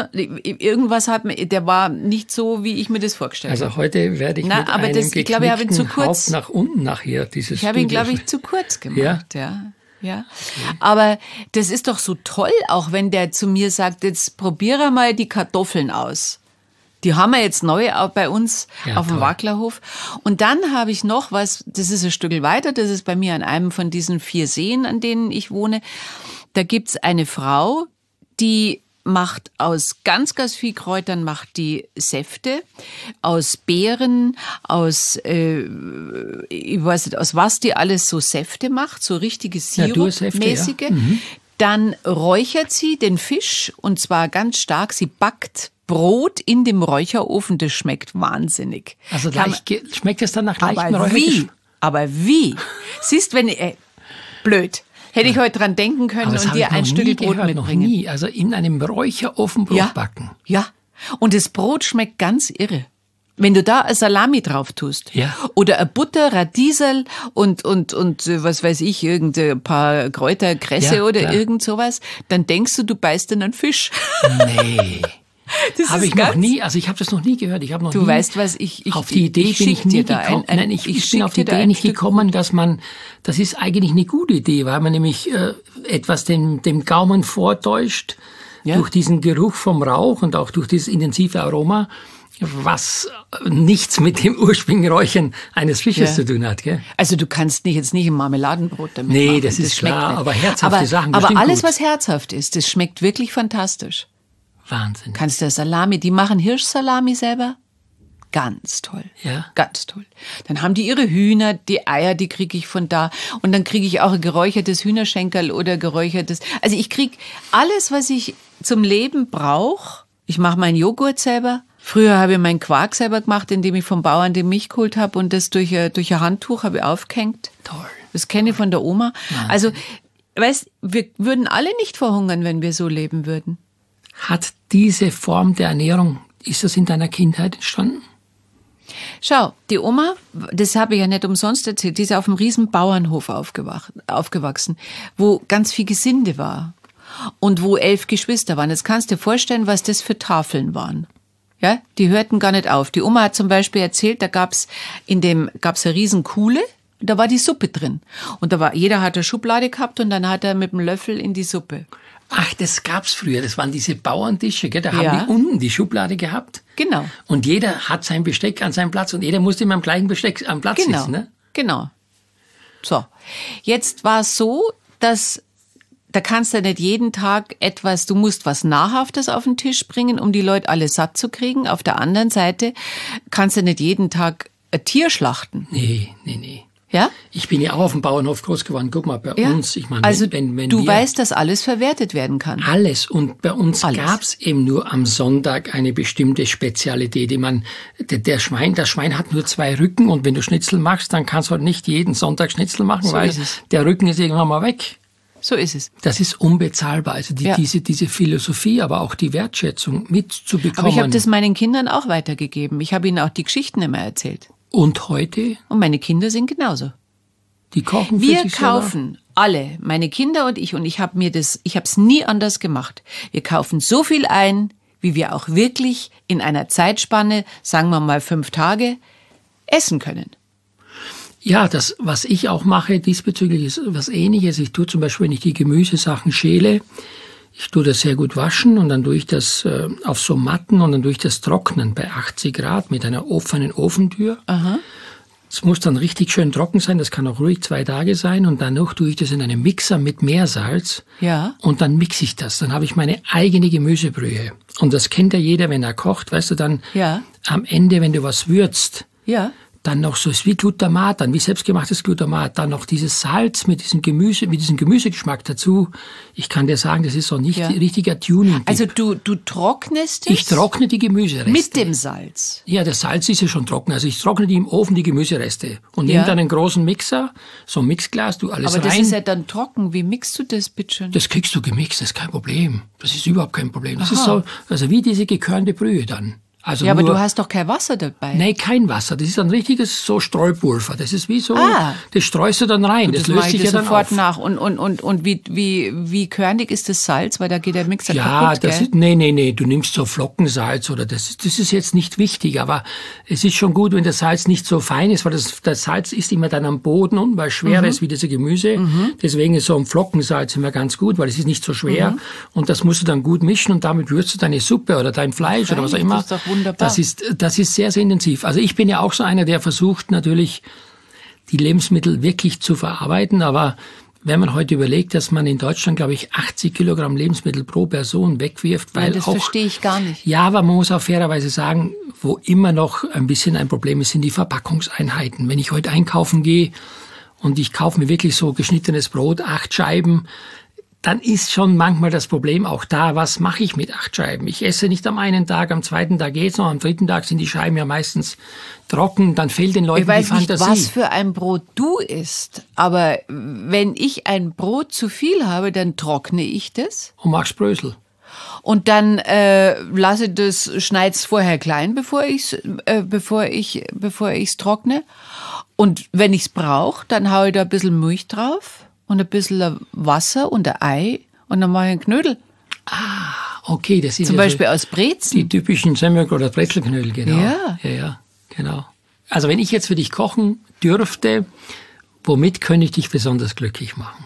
der war nicht so, wie ich mir das vorgestellt habe. Also heute werde ich mit aber einem ich glaube, ich habe ihn zu geknickten kurz. Haupt nach unten nachher dieses Ich habe ihn, Studio. glaube ich, zu kurz gemacht, Ja? ja. Aber das ist doch so toll, auch wenn der zu mir sagt, jetzt probiere mal die Kartoffeln aus. Die haben wir jetzt neu auch bei uns Ja, auf dem toll. Wacklerhof. Und dann habe ich noch was, das ist ein Stück weiter, das ist bei mir an einem von diesen 4 Seen, an denen ich wohne. Da gibt's eine Frau, die macht aus ganz, ganz viel Kräutern, macht die Säfte, aus Beeren, ich weiß nicht, aus was die alles so Säfte macht, so richtige Natursäfte, Sirup-mäßige. ja. Dann räuchert sie den Fisch, und zwar ganz stark. Sie backt Brot in dem Räucherofen, das schmeckt wahnsinnig. Also schmeckt es dann nach leichtem Aber wie? Räuchergeschmack? Siehst, blöd. Hätte ich heute dran denken können Aber das und habe ich dir ein noch Stück nie Brot gehört, mitbringen. Noch nie. Also in einem Räucherofen Brot backen. Ja. Und das Brot schmeckt ganz irre. Wenn du da eine Salami drauf tust. Ja. Oder eine Butter, Radieserl und was weiß ich, irgendein paar Kräuter, Kresse Ja, oder klar. irgend sowas, dann denkst du beißt in einen Fisch. Nee. Das Habe ist ich noch ganz- nie, also ich habe das noch nie gehört. Ich habe noch Du nie weißt was, ich auf die Idee ich bin ich schick dir nie da gekommen. Nein, ich bin schick auf die dir da Idee ein nicht Stück gekommen, das ist eigentlich eine gute Idee, weil man nämlich etwas dem Gaumen vortäuscht, Ja. durch diesen Geruch vom Rauch und auch durch dieses intensive Aroma, was nichts mit dem ursprünglichen Räuchern eines Fisches Ja. zu tun hat. Gell? Also du kannst jetzt nicht ein Marmeladenbrot damit Nee, machen. das ist schmeckt klar, nicht. aber herzhafte Sachen, das Aber stimmt alles, gut. was herzhaft ist, das schmeckt wirklich fantastisch. Wahnsinn. Kannst du Salami, die machen Hirschsalami selber? Ganz toll. Ja. Ganz toll. Dann haben die ihre Hühner, die Eier, die kriege ich von da. Und dann kriege ich auch ein geräuchertes Hühnerschenkerl oder geräuchertes. Also ich kriege alles, was ich zum Leben brauche. Ich mache meinen Joghurt selber. Früher habe ich meinen Quark selber gemacht, indem ich vom Bauern die Milch geholt habe und das durch ein Handtuch habe ich aufgehängt. Toll. Das kenne ich von der Oma. Also, weißt, wir würden alle nicht verhungern, wenn wir so leben würden. Hat diese Form der Ernährung, ist das in deiner Kindheit entstanden? Schau, die Oma, das habe ich ja nicht umsonst erzählt, die ist auf einem riesen Bauernhof aufgewachsen, wo ganz viel Gesinde war und wo 11 Geschwister waren. Jetzt kannst du dir vorstellen, was das für Tafeln waren. Ja, die hörten gar nicht auf. Die Oma hat zum Beispiel erzählt, da gab's eine riesen Kuhle, da war die Suppe drin. Und jeder hat eine Schublade gehabt und dann hat er mit dem Löffel in die Suppe. Ach, das gab's früher. Das waren diese Bauerntische, gell? Da Ja. haben die unten die Schublade gehabt. Genau. Und jeder hat sein Besteck an seinem Platz und jeder musste immer am gleichen Besteck am Platz Genau, sitzen, ne? genau. So, jetzt war es so, dass da kannst du nicht jeden Tag du musst was Nahrhaftes auf den Tisch bringen, um die Leute alle satt zu kriegen. Auf der anderen Seite kannst du nicht jeden Tag ein Tier schlachten. Nee. Ja? Ich bin ja auch auf dem Bauernhof groß geworden. Guck mal, bei Ja. uns, ich meine, Also wenn du wir weißt, dass alles verwertet werden kann. alles. Und bei uns Alles. gab's eben nur am Sonntag eine bestimmte Spezialität, das Schwein hat nur 2 Rücken und wenn du Schnitzel machst, dann kannst du halt nicht jeden Sonntag Schnitzel machen, So weil ist es. der Rücken ist irgendwann mal weg. So ist es. Das ist unbezahlbar. Also Ja. diese Philosophie, aber auch die Wertschätzung mitzubekommen. Aber ich habe das meinen Kindern auch weitergegeben. Ich habe ihnen auch die Geschichten immer erzählt. Und heute? Und meine Kinder sind genauso. Die kochen für Wir sich kaufen alle, meine Kinder und ich habe es nie anders gemacht. Wir kaufen so viel ein, wie wir auch wirklich in einer Zeitspanne, sagen wir mal 5 Tage, essen können. Ja, das, was ich auch mache diesbezüglich, ist was Ähnliches. Ich tue zum Beispiel, wenn ich die Gemüsesachen schäle, ich tue das sehr gut waschen und dann tue ich das auf so Matten und dann tue ich das trocknen bei 80 Grad mit einer offenen Ofentür. Aha. Es muss dann richtig schön trocken sein, das kann auch ruhig 2 Tage sein und danach tue ich das in einem Mixer mit Meersalz und dann mixe ich das. Dann habe ich meine eigene Gemüsebrühe. Und das kennt ja jeder, wenn er kocht, weißt du, dann am Ende, wenn du was würzt, dann noch so ist wie Glutamat, dann wie selbstgemachtes Glutamat, dann noch dieses Salz mit diesem Gemüsegeschmack dazu. Ich kann dir sagen, das ist so nicht richtiger Tuning. Also du trocknest es? Ich trockne die Gemüsereste. Mit dem Salz? Ja, das Salz ist ja schon trocken. Also ich trockne die im Ofen, die Gemüsereste. Und nehme dann einen großen Mixer, so ein Mixglas, du alles rein. Aber das ist ja dann trocken. Wie mixt du das, bitteschön? Das kriegst du gemixt, das ist kein Problem. Das ist überhaupt kein Problem. Das ist so, also wie diese gekörnte Brühe dann. Also ja, aber du hast doch kein Wasser dabei. Nein, kein Wasser. Das ist ein richtiges so Streupulver. Das ist wie so, das streust du dann rein. Und das löst sich ja dann sofort auf. nach. Und wie körnig ist das Salz? Weil da geht der Mixer kaputt, das gell? ist, nee. Du nimmst so Flockensalz oder das ist jetzt nicht wichtig. Aber es ist schon gut, wenn das Salz nicht so fein ist, weil das Salz ist immer dann am Boden und weil schwer ist wie das Gemüse. Deswegen ist so ein Flockensalz immer ganz gut, weil es ist nicht so schwer. Und das musst du dann gut mischen und damit würzt du deine Suppe oder dein Fleisch oder was auch immer. Das ist doch wunderbar. Das ist sehr, sehr intensiv. Also ich bin ja auch so einer, der versucht natürlich, die Lebensmittel wirklich zu verarbeiten. Aber wenn man heute überlegt, dass man in Deutschland, glaube ich, 80 Kilogramm Lebensmittel pro Person wegwirft. Weil das verstehe ich gar nicht. Ja, aber man muss auch fairerweise sagen, wo immer noch ein bisschen ein Problem ist, sind die Verpackungseinheiten. Wenn ich heute einkaufen gehe und ich kaufe mir wirklich so geschnittenes Brot, 8 Scheiben, dann ist schon manchmal das Problem auch da, was mache ich mit 8 Scheiben? Ich esse nicht am einen Tag, am zweiten Tag geht's noch, am dritten Tag sind die Scheiben ja meistens trocken, dann fehlt den Leuten die Fantasie. Ich weiß nicht, was für ein Brot du isst, aber wenn ich ein Brot zu viel habe, dann trockne ich das. Und machst Brösel. Und dann schneid's vorher klein, bevor ich's trockne. Und wenn ich's brauche, dann haue ich da ein bisschen Milch drauf. Und ein bisschen Wasser und ein Ei und dann mache ich einen Knödel. Ah, okay. Das sind zum Beispiel aus Brezen. Die typischen Semmel- oder Brezelknödel, genau. Ja, genau. Also wenn ich jetzt für dich kochen dürfte, womit könnte ich dich besonders glücklich machen?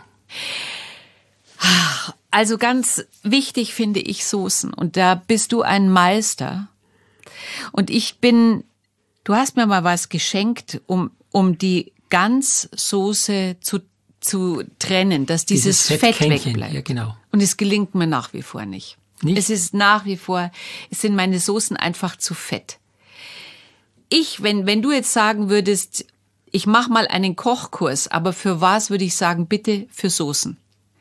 Also ganz wichtig finde ich Soßen. Und da bist du ein Meister. Und du hast mir mal was geschenkt, um die Ganzsoße zu trennen, dass dieses Fett wegbleibt. Ja, genau. Und es gelingt mir nach wie vor nicht. Es sind meine Soßen einfach zu fett. Wenn du jetzt sagen würdest, ich mache mal einen Kochkurs, aber für was würde ich sagen, bitte für Soßen.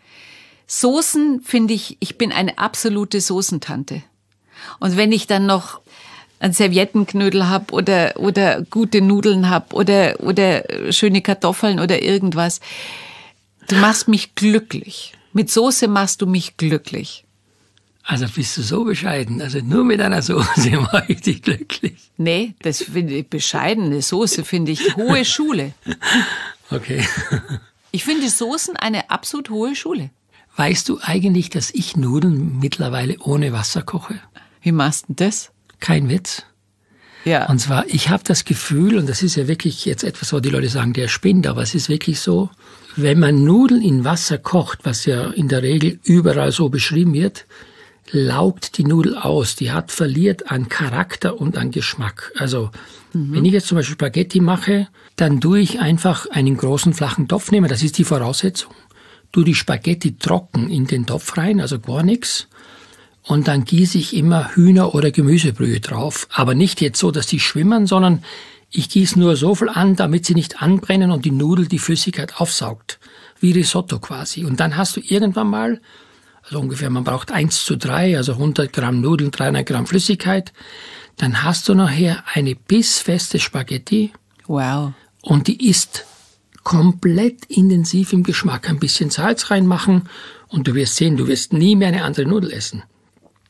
Soßen finde ich bin eine absolute Soßentante. Und wenn ich dann noch einen Serviettenknödel hab oder gute Nudeln hab oder schöne Kartoffeln oder irgendwas, du machst mich glücklich. Mit Soße machst du mich glücklich. Also bist du so bescheiden. Also nur mit einer Soße mache ich dich glücklich. Nee, das finde ich bescheidene Soße, finde ich hohe Schule. Okay. Ich finde Soßen eine absolut hohe Schule. Weißt du eigentlich, dass ich Nudeln mittlerweile ohne Wasser koche? Wie machst du das? Kein Witz. Ja. Und zwar, ich habe das Gefühl, und das ist ja wirklich jetzt etwas, wo die Leute sagen, der spinnt, aber es ist wirklich so, wenn man Nudeln in Wasser kocht, was ja in der Regel überall so beschrieben wird, laugt die Nudel aus. Die verliert an Charakter und an Geschmack. Also, wenn ich jetzt zum Beispiel Spaghetti mache, dann tue ich einfach einen großen flachen Topf nehmen, das ist die Voraussetzung. Tue die Spaghetti trocken in den Topf rein, also gar nichts. Und dann gieße ich immer Hühner- oder Gemüsebrühe drauf. Aber nicht jetzt so, dass die schwimmen, sondern ich gieße nur so viel an, damit sie nicht anbrennen und die Nudel die Flüssigkeit aufsaugt. Wie Risotto quasi. Und dann hast du irgendwann mal, also ungefähr, man braucht 1:3, also 100 Gramm Nudeln, 300 Gramm Flüssigkeit. Dann hast du nachher eine bissfeste Spaghetti. Wow. Und die ist komplett intensiv im Geschmack. Ein bisschen Salz reinmachen und du wirst sehen, du wirst nie mehr eine andere Nudel essen.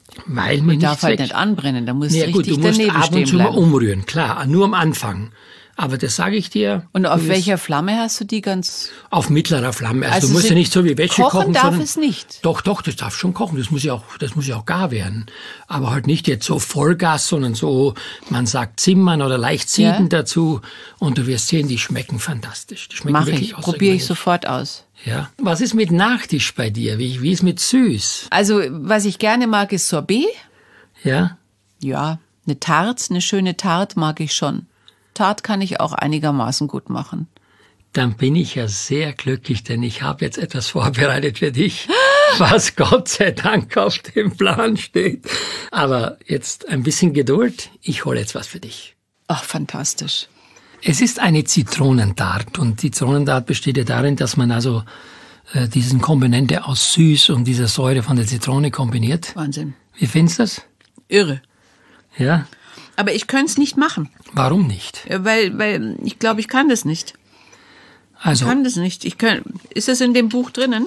Weil man darf halt nicht anbrennen, da muss richtig gut, du musst daneben ab und zu stehen mal bleiben. umrühren, klar, nur am Anfang. Aber das sage ich dir. Und auf welcher Flamme hast du die ganz? Auf mittlerer Flamme. Also du musst sie ja nicht so wie Wäsche kochen. Darf es nicht? Doch, das darf schon kochen. Das muss ja auch gar werden. Aber halt nicht jetzt so Vollgas, sondern so, man sagt zimmern oder leicht sieden dazu. Und du wirst sehen, die schmecken fantastisch. Die schmecken wirklich außergewöhnlich. Probiere ich sofort aus. Ja. Was ist mit Nachtisch bei dir? Wie ist mit süß? Also, was ich gerne mag, ist Sorbet. Ja? Ja, eine schöne Tarte mag ich schon. Tarte kann ich auch einigermaßen gut machen. Dann bin ich ja sehr glücklich, denn ich habe jetzt etwas vorbereitet für dich, was Gott sei Dank auf dem Plan steht. Aber jetzt ein bisschen Geduld, ich hole jetzt was für dich. Ach, fantastisch. Es ist eine Zitronentart und die Zitronentart besteht ja darin, dass man also diesen Komponente aus Süß und dieser Säure von der Zitrone kombiniert. Wahnsinn. Wie findest du das? Irre. Ja. Aber ich könnte es nicht machen. Warum nicht? Weil ich glaube, ich kann das nicht. Also, ich kann das nicht. Ist das in dem Buch drinnen?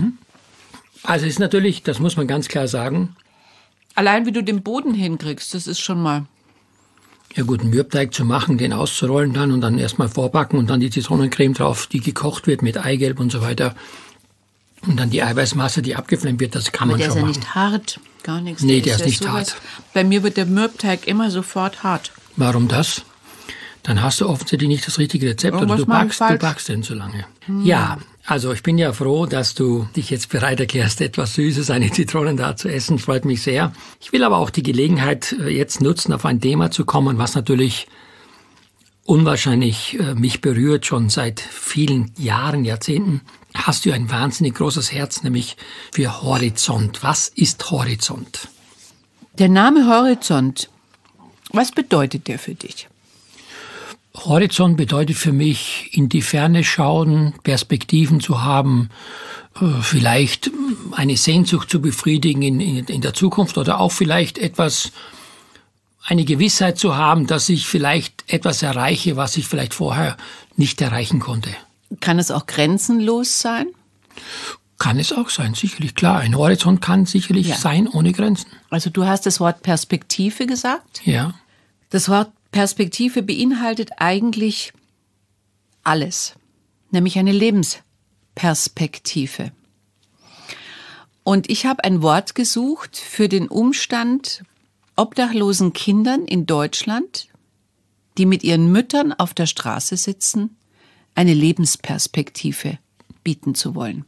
Also ist natürlich, das muss man ganz klar sagen. Allein wie du den Boden hinkriegst, das ist schon mal. Ja gut, einen Mürbteig zu machen, den auszurollen dann und dann erstmal vorbacken und dann die Zitronencreme drauf, die gekocht wird mit Eigelb und so weiter. Und dann die Eiweißmasse, die abgeflammt wird, das kann man schon machen. Der ist ja nicht hart, gar nichts. Nee, der ist nicht hart. Bei mir wird der Mürbteig immer sofort hart. Warum das? Dann hast du offensichtlich nicht das richtige Rezept oder du backst denn so lange. Ja, also ich bin ja froh, dass du dich jetzt bereit erklärst, etwas Süßes, eine Zitronentart zu essen. Freut mich sehr. Ich will aber auch die Gelegenheit jetzt nutzen, auf ein Thema zu kommen, was natürlich unwahrscheinlich mich berührt, schon seit vielen Jahren, Jahrzehnten. Hast du ein wahnsinnig großes Herz, nämlich für Horizont. Was ist Horizont? Der Name Horizont, was bedeutet der für dich? Horizont bedeutet für mich, in die Ferne schauen, Perspektiven zu haben, vielleicht eine Sehnsucht zu befriedigen in der Zukunft oder auch vielleicht eine Gewissheit zu haben, dass ich vielleicht etwas erreiche, was ich vielleicht vorher nicht erreichen konnte. Kann es auch grenzenlos sein? Kann es auch sein, sicherlich, klar. Ein Horizont kann sicherlich sein ohne Grenzen. Also du hast das Wort Perspektive gesagt? Ja. Das Wort Perspektive beinhaltet eigentlich alles, nämlich eine Lebensperspektive. Und ich habe ein Wort gesucht für den Umstand obdachlosen Kindern in Deutschland, die mit ihren Müttern auf der Straße sitzen, eine Lebensperspektive bieten zu wollen.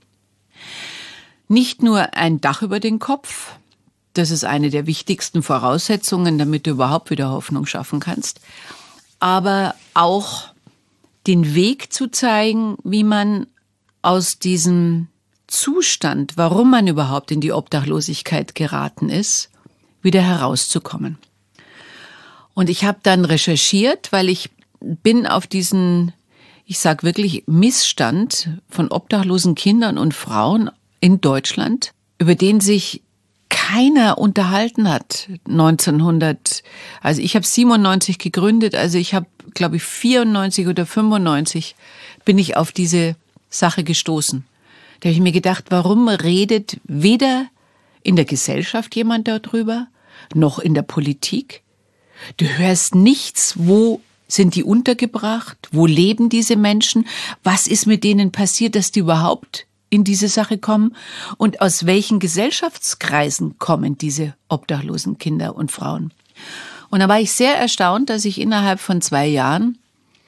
Nicht nur ein Dach über den Kopf, das ist eine der wichtigsten Voraussetzungen, damit du überhaupt wieder Hoffnung schaffen kannst, aber auch den Weg zu zeigen, wie man aus diesem Zustand, warum man überhaupt in die Obdachlosigkeit geraten ist, wieder herauszukommen. Und ich habe dann recherchiert, weil ich bin auf diesen, ich sage wirklich, Missstand von obdachlosen Kindern und Frauen in Deutschland, über den sich keiner unterhalten hat. 1900, also ich habe 97 gegründet, also ich habe, glaube ich, 94 oder 95 bin ich auf diese Sache gestoßen. Da habe ich mir gedacht, warum redet weder in der Gesellschaft jemand darüber, noch in der Politik? Du hörst nichts, wo sind die untergebracht? Wo leben diese Menschen? Was ist mit denen passiert, dass die überhaupt in diese Sache kommen? Und aus welchen Gesellschaftskreisen kommen diese obdachlosen Kinder und Frauen? Und da war ich sehr erstaunt, dass ich innerhalb von 2 Jahren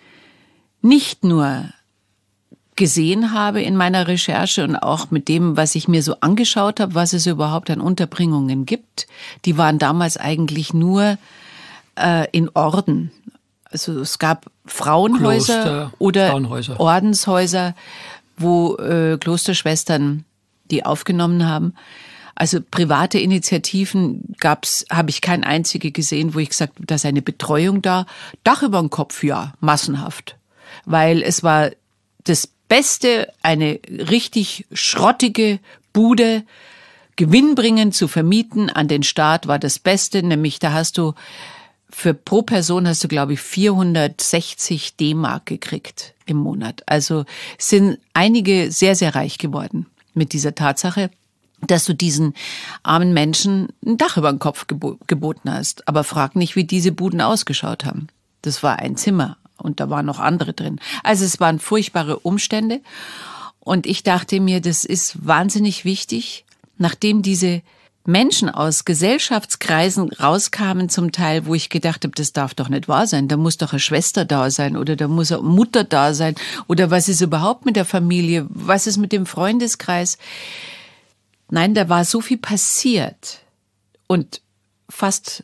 nicht nur gesehen habe in meiner Recherche und auch mit dem, was ich mir so angeschaut habe, was es überhaupt an Unterbringungen gibt. Die waren damals eigentlich nur in Orden. Also es gab Frauenhäuser Kloster, oder Frauenhäuser. Ordenshäuser, wo Klosterschwestern die aufgenommen haben. Also private Initiativen habe ich kein einzige gesehen, wo ich gesagt habe, da ist eine Betreuung da. Dach über den Kopf, ja, massenhaft. Weil es war das Beste, eine richtig schrottige Bude gewinnbringend zu vermieten an den Staat war das Beste, nämlich da hast du pro Person hast du, glaube ich, 460 D-Mark gekriegt im Monat. Also sind einige sehr, sehr reich geworden mit dieser Tatsache, dass du diesen armen Menschen ein Dach über den Kopf geboten hast. Aber frag nicht, wie diese Buden ausgeschaut haben. Das war ein Zimmer. und da waren noch andere drin. Also es waren furchtbare Umstände und ich dachte mir, das ist wahnsinnig wichtig, nachdem diese Menschen aus Gesellschaftskreisen rauskamen zum Teil, wo ich gedacht habe, das darf doch nicht wahr sein. Da muss doch eine Schwester da sein oder da muss eine Mutter da sein oder was ist überhaupt mit der Familie? Was ist mit dem Freundeskreis? Nein, da war so viel passiert und fast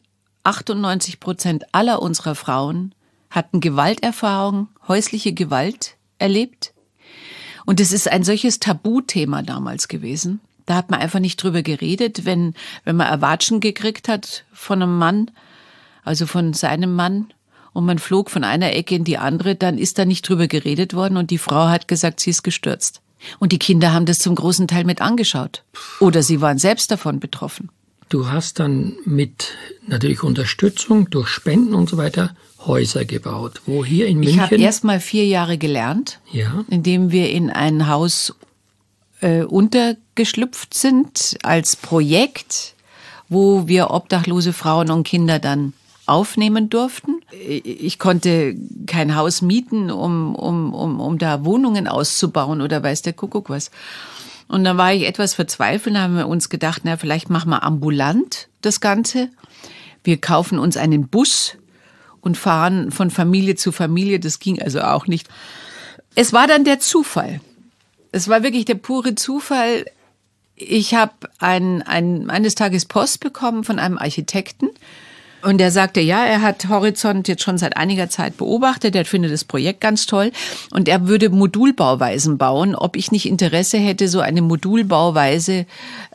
98% aller unserer Frauen hatten Gewalterfahrung, häusliche Gewalt erlebt. Und es ist ein solches Tabuthema damals gewesen. Da hat man einfach nicht drüber geredet, wenn man Erwatschen gekriegt hat von einem Mann, also von seinem Mann, und man flog von einer Ecke in die andere, dann ist da nicht drüber geredet worden und die Frau hat gesagt, sie ist gestürzt. Und die Kinder haben das zum großen Teil mit angeschaut. Oder sie waren selbst davon betroffen. Du hast dann mit natürlich Unterstützung durch Spenden und so weiter Häuser gebaut. Wo hier in München? Ich habe erst mal 4 Jahre gelernt, indem wir in ein Haus untergeschlüpft sind als Projekt, wo wir obdachlose Frauen und Kinder dann aufnehmen durften. Ich konnte kein Haus mieten, um da Wohnungen auszubauen oder weiß der Kuckuck was. Und dann war ich etwas verzweifelt, haben wir uns gedacht, na, vielleicht machen wir ambulant das Ganze. Wir kaufen uns einen Bus und fahren von Familie zu Familie. Das ging also auch nicht. Es war dann der Zufall. Es war wirklich der pure Zufall. Ich habe eines Tages Post bekommen von einem Architekten. Und der sagte, ja, er hat Horizont jetzt schon seit einiger Zeit beobachtet, er findet das Projekt ganz toll und er würde Modulbauweisen bauen, ob ich nicht Interesse hätte, so eine Modulbauweise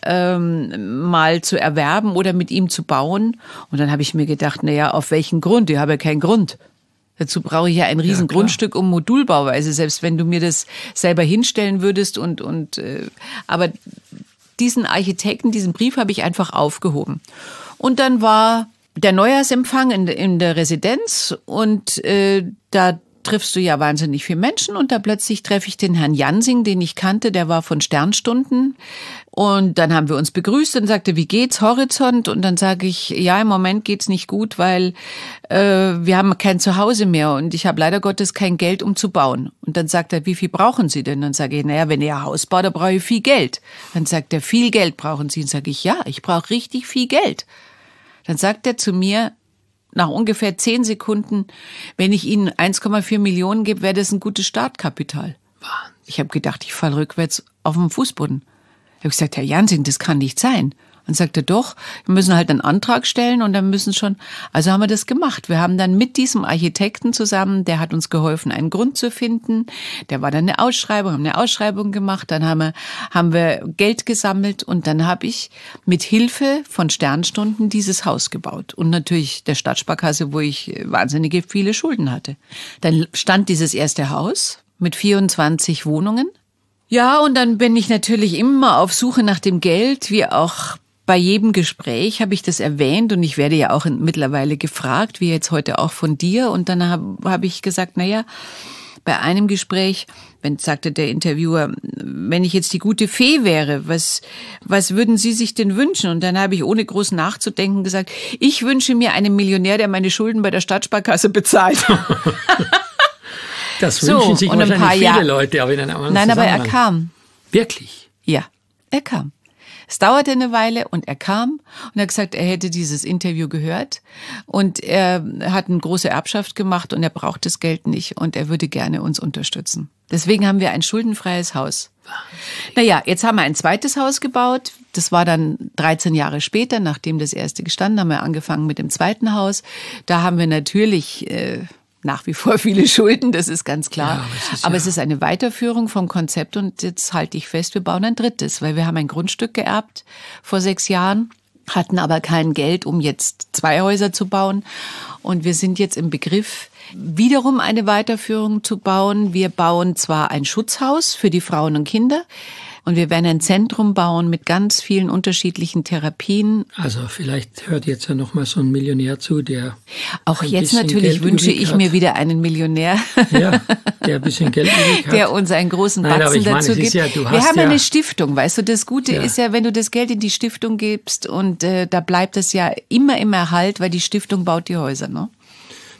mal zu erwerben oder mit ihm zu bauen. Und dann habe ich mir gedacht, na ja, auf welchen Grund? Ich habe ja keinen Grund. Dazu brauche ich ja ein riesen Grundstück um Modulbauweise, selbst wenn du mir das selber hinstellen würdest aber diesen Architekten, diesen Brief habe ich einfach aufgehoben. Und dann war der Neujahrsempfang in der Residenz und da triffst du ja wahnsinnig viele Menschen und da plötzlich treffe ich den Herrn Jansing, den ich kannte, der war von Sternstunden und dann haben wir uns begrüßt und sagte, wie geht's, Horizont? Und dann sage ich, ja, im Moment geht's nicht gut, weil wir haben kein Zuhause mehr und ich habe leider Gottes kein Geld, um zu bauen. Und dann sagt er, wie viel brauchen Sie denn? Dann sage ich, naja, wenn ihr ein Haus baut, dann brauche ich viel Geld. Dann sagt er, viel Geld brauchen Sie? Und sage ich, ja, ich brauche richtig viel Geld. Dann sagt er zu mir, nach ungefähr 10 Sekunden, wenn ich Ihnen 1,4 Millionen gebe, wäre das ein gutes Startkapital. Ich habe gedacht, ich falle rückwärts auf den Fußboden. Ich habe gesagt, Herr Jansing, das kann nicht sein. Dann sagt er, doch, wir müssen halt einen Antrag stellen und dann müssen schon, also haben wir das gemacht. Wir haben dann mit diesem Architekten zusammen, der hat uns geholfen, einen Grund zu finden. Der war dann eine Ausschreibung, haben eine Ausschreibung gemacht, dann haben wir Geld gesammelt und dann habe ich mit Hilfe von Sternstunden dieses Haus gebaut. Und natürlich der Stadtsparkasse, wo ich wahnsinnige viele Schulden hatte. Dann stand dieses erste Haus mit 24 Wohnungen. Ja, und dann bin ich natürlich immer auf Suche nach dem Geld, wie auch bei jedem Gespräch habe ich das erwähnt und ich werde ja auch mittlerweile gefragt, wie jetzt heute auch von dir. Und dann habe ich gesagt, naja, bei einem Gespräch, sagte der Interviewer, wenn ich jetzt die gute Fee wäre, was würden Sie sich denn wünschen? Und dann habe ich ohne groß nachzudenken gesagt, ich wünsche mir einen Millionär, der meine Schulden bei der Stadtsparkasse bezahlt. Das wünschen sich wahrscheinlich viele Leute, aber in einem anderen Nein, aber er kam. Wirklich? Ja, er kam. Es dauerte eine Weile und er kam und hat gesagt, er hätte dieses Interview gehört und er hat eine große Erbschaft gemacht und er braucht das Geld nicht und er würde gerne uns unterstützen. Deswegen haben wir ein schuldenfreies Haus. Naja, jetzt haben wir ein zweites Haus gebaut. Das war dann 13 Jahre später, nachdem das erste gestanden, haben wir angefangen mit dem zweiten Haus. Da haben wir natürlich nach wie vor viele Schulden, das ist ganz klar. Ja, aber es ist eine Weiterführung vom Konzept und jetzt halte ich fest, wir bauen ein drittes, weil wir haben ein Grundstück geerbt vor 6 Jahren, hatten aber kein Geld, um jetzt 2 Häuser zu bauen und wir sind jetzt im Begriff, wiederum eine Weiterführung zu bauen. Wir bauen zwar ein Schutzhaus für die Frauen und Kinder, und wir werden ein Zentrum bauen mit ganz vielen unterschiedlichen Therapien. Also vielleicht hört jetzt ja noch mal so ein Millionär zu, der auch jetzt natürlich wünsche ich mir wieder einen Millionär, ja, der ein bisschen Geld übrig hat, der uns einen großen Batzen dazu gibt. Ja, wir haben ja eine Stiftung, weißt du, das Gute ist ja, wenn du das Geld in die Stiftung gibst und da bleibt es ja immer im Erhalt, weil die Stiftung baut die Häuser, ne?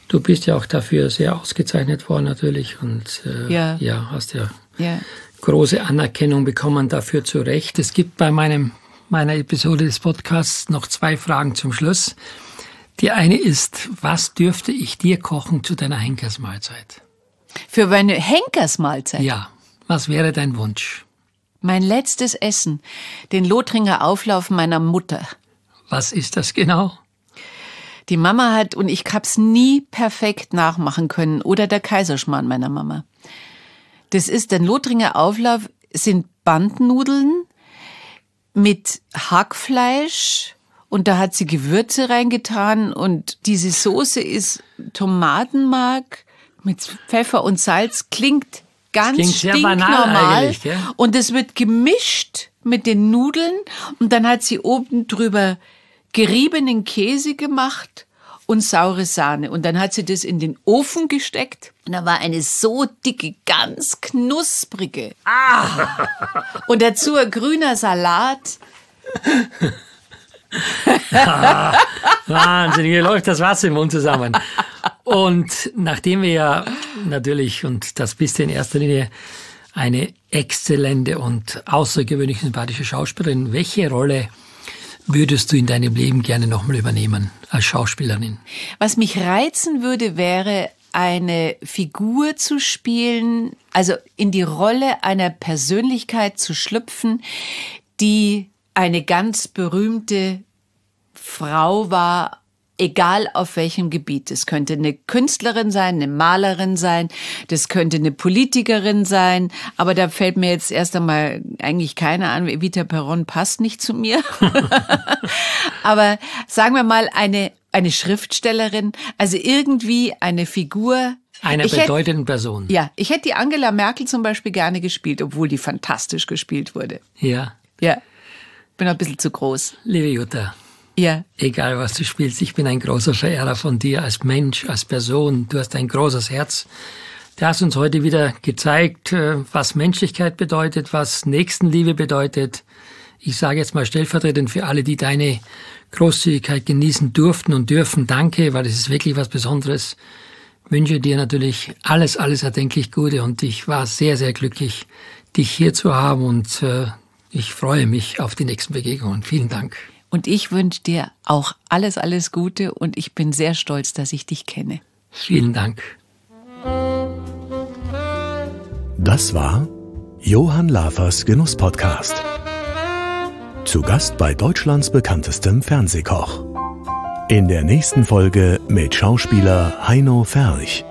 Du bist ja auch dafür sehr ausgezeichnet worden natürlich und hast ja große Anerkennung bekommen dafür zu Recht. Es gibt bei meiner Episode des Podcasts noch 2 Fragen zum Schluss. Die eine ist, was dürfte ich dir kochen zu deiner Henkersmahlzeit? Für meine Henkersmahlzeit? Ja, was wäre dein Wunsch? Mein letztes Essen, den Lothringer Auflauf meiner Mutter. Was ist das genau? Die Mama hat, und ich hab's nie perfekt nachmachen können, oder der Kaiserschmarrn meiner Mama. Das ist, der Lothringer Auflauf sind Bandnudeln mit Hackfleisch und da hat sie Gewürze reingetan und diese Soße ist Tomatenmark mit Pfeffer und Salz, klingt ganz stinknormal und es wird gemischt mit den Nudeln und dann hat sie oben drüber geriebenen Käse gemacht und saure Sahne. Und dann hat sie das in den Ofen gesteckt. Und da war eine so dicke, ganz knusprige. Und dazu ein grüner Salat. Wahnsinn, hier läuft das Wasser im Mund zusammen. Und nachdem wir ja natürlich, und das bist du in erster Linie, eine exzellente und außergewöhnlich sympathische Schauspielerin, welche Rolle würdest du in deinem Leben gerne nochmal übernehmen als Schauspielerin? Was mich reizen würde, wäre eine Figur zu spielen, also in die Rolle einer Persönlichkeit zu schlüpfen, die eine ganz berühmte Frau war, egal auf welchem Gebiet. Es könnte eine Künstlerin sein, eine Malerin sein, das könnte eine Politikerin sein, aber da fällt mir jetzt erst einmal eigentlich keine an. Evita Peron passt nicht zu mir. Aber sagen wir mal eine Schriftstellerin, also irgendwie eine Figur. Einer bedeutenden Person. Ja, ich hätte die Angela Merkel zum Beispiel gerne gespielt, obwohl die fantastisch gespielt wurde. Ja. Ja, bin ein bisschen zu groß. Liebe Jutta. Ja. Egal, was du spielst, ich bin ein großer Verehrer von dir als Mensch, als Person. Du hast ein großes Herz. Du hast uns heute wieder gezeigt, was Menschlichkeit bedeutet, was Nächstenliebe bedeutet. Ich sage jetzt mal stellvertretend für alle, die deine Großzügigkeit genießen durften und dürfen. Danke, weil es ist wirklich was Besonderes. Ich wünsche dir natürlich alles erdenklich Gute und ich war sehr, sehr glücklich, dich hier zu haben und ich freue mich auf die nächsten Begegnungen. Vielen Dank. Und ich wünsche dir auch alles Gute und ich bin sehr stolz, dass ich dich kenne. Vielen Dank. Das war Johann Lafers Genuss-Podcast. Zu Gast bei Deutschlands bekanntestem Fernsehkoch. In der nächsten Folge mit Schauspieler Heino Ferch.